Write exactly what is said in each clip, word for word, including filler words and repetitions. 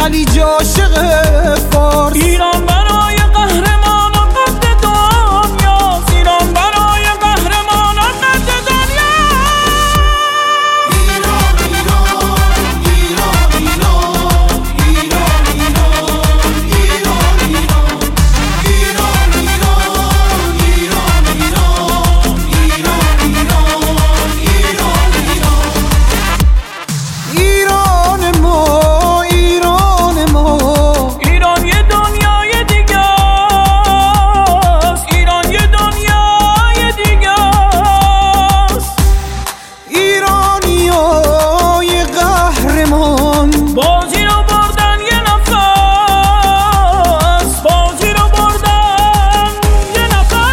خلیج عاشق فارس. ایران برای قهرمان و قد دنیاست، ایران برای قهرمان و قد دنیاست. ایران ایران ایران ایران ایران ایران ایران ایران ایران ایران ایران ایران ایران ایران ما ایران ما ایران یه دنیای دیگه است، ایران یه دنیای دیگه است. ایرانیای قهرمان بازی رو بردن یه نفس، بازی رو بردن یه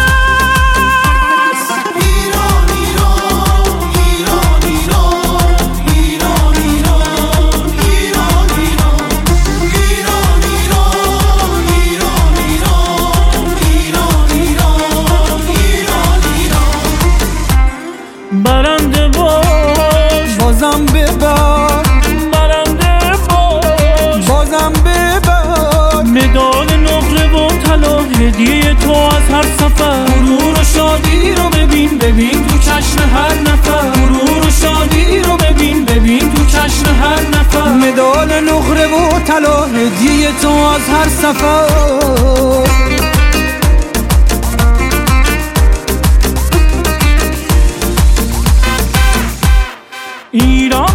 نفس. ایران ایران ایران ایران ایران ایران ایران ایران ایران ایران ایران ایران ایران ایران برنده باش بازم ببر برنده باش بازم ببر مدال نقره و طلا هدیه تو از هر سفر. غرور و شادی رو ببین ببین تو چشم هر نفر. غرور و شادی رو ببین ببین تو چشم هر نفر. مدال نقره و طلا هدیه تو از هر سفر. ایران